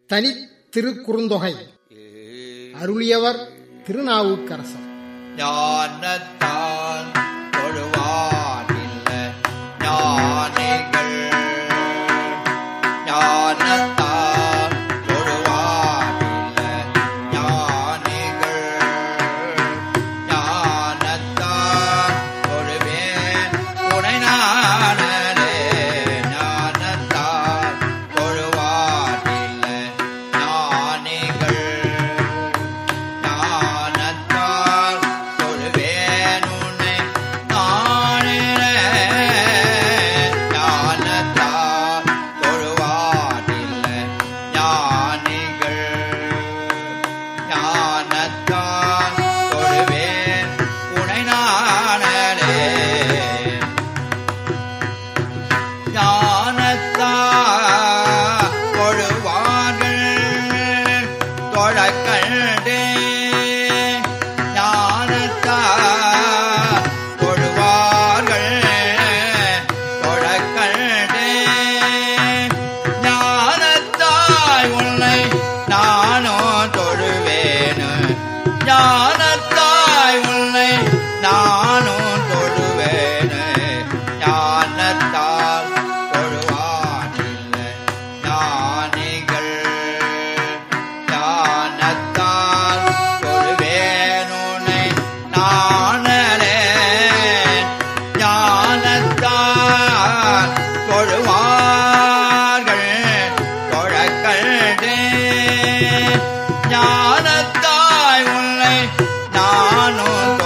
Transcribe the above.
தனி திருக்குறுந்தொகை. அருளியவர் திருநாவுக்கரசர். ஞானத்தான் தொழுவானில்ல ஞானிகள், ஞானத்தான் தொழுவானில்ல ஞானிகள், ஞானத்தான் தொழுவேன் உனை நானே, ஞானத்தான் தொழுவானில்ல ஞானிகள், ஞானத்தாய் உன்னை நானும் தொழுவேன், ஞானத்தால் தொழுவானில்ல ஞானிகள், ஞானத்தால் தொழுவேன் உன்னை நானே, ஞானத்தால் தொழுவார்கள் தொழக்கண்டே, ஞானத்தாய் உன்னை நானும்